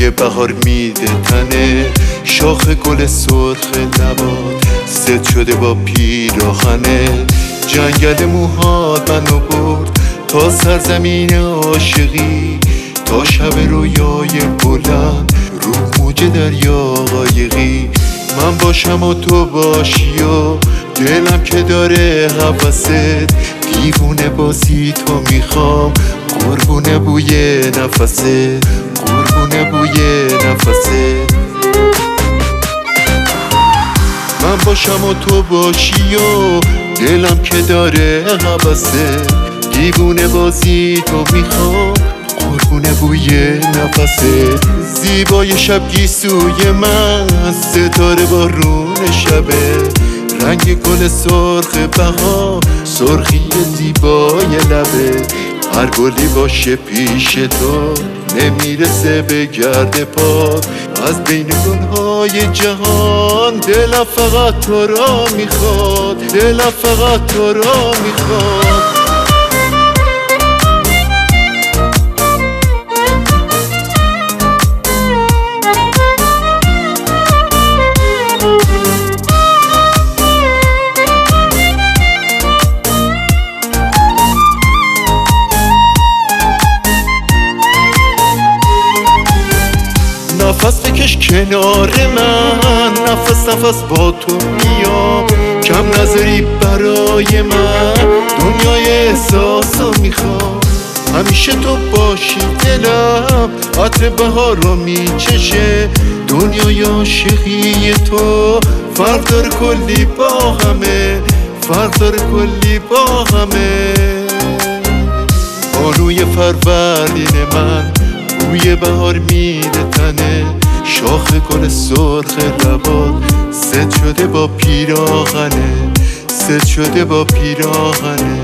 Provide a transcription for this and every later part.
بوی بهار میده تنه، شاخ گل سرخ لبات ست شده با پیراهنه. جنگل موهات منو برد تا سرزمین عاشقی، تا شب رویای بلند رو موج دریا قایقی. من باشم و تو باشی و دلم که داره هوست، دیوونه بازی تو میخوام قربونه بوی نفست، قربونه بوی نفست. من باشم و تو باشی و دلم که داره هوست، دیوونه بازی تو میخوام قربونه بوی نفست. زیبای شب گیسوی من، ستاره بارون شبه، رنگ گل سرخ بهار، سرخی زیبای لبه. هر گلی باشه پیش تو نمیرسه به گرد پات، از بین گلهای جهان دلم فقط تو را میخواد، دلم فقط تو را میخواد. نفس بکش کنار من، نفس نفس با تو میام، کم نذاری برای من دنیای احساسو میخوام. همیشه تو باشی دلم، عطر بهار رو میچشه، دنیای عاشقی تو فرق داره کلی با همه، فرق داره کلی با همه. بانوی فروردین من، بوی بهار میده تنه، شاخ گل سرخ لبات ست شده با پیراهنه، ست شده با پیراهنه.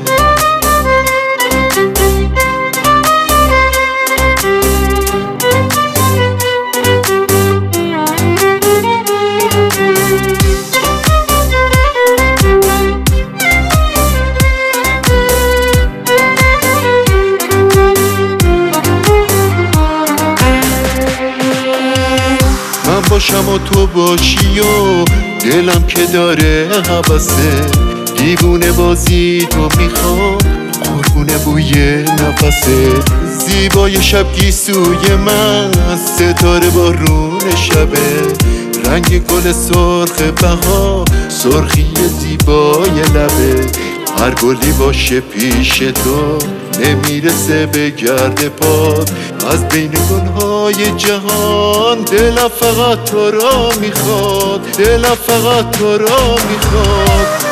باشم و تو باشی و دلم که داره هوسه، دیوونه بازی تو میخوام قربونه بوی نفست. زیبای شب گیسوی من، ستاره بارون شبه، رنگ گل سرخ بهار، سرخی زیبای لبه. هر گلی باشه پیش تو نمیرسه به گرد پات، از بین گلهای جهان دلم فقط تو را میخواد، دلم فقط تو را میخواد.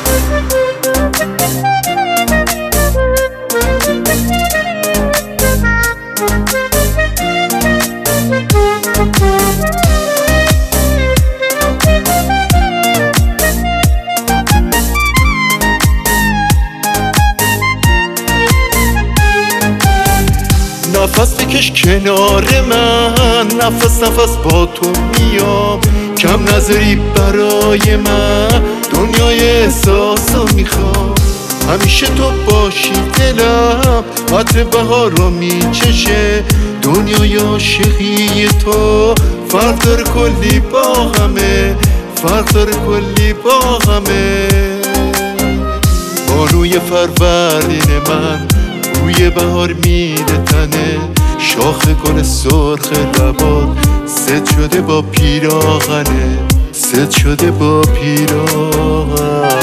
نفس بکش کنار من، نفس نفس با تو میام، کم نذاری برای من دنیای احساسو میخوام. همیشه تو باشی دلم، عطر بهار رو میچشه، دنیای عاشقی تو فرق داره کلی با همه، فرق داره کلی با همه. بانوی فروردین من، بوی بهار میده تنه، شاخ گل سرخ لبات ست شده با پیراهنه، ست شده با پیراهن.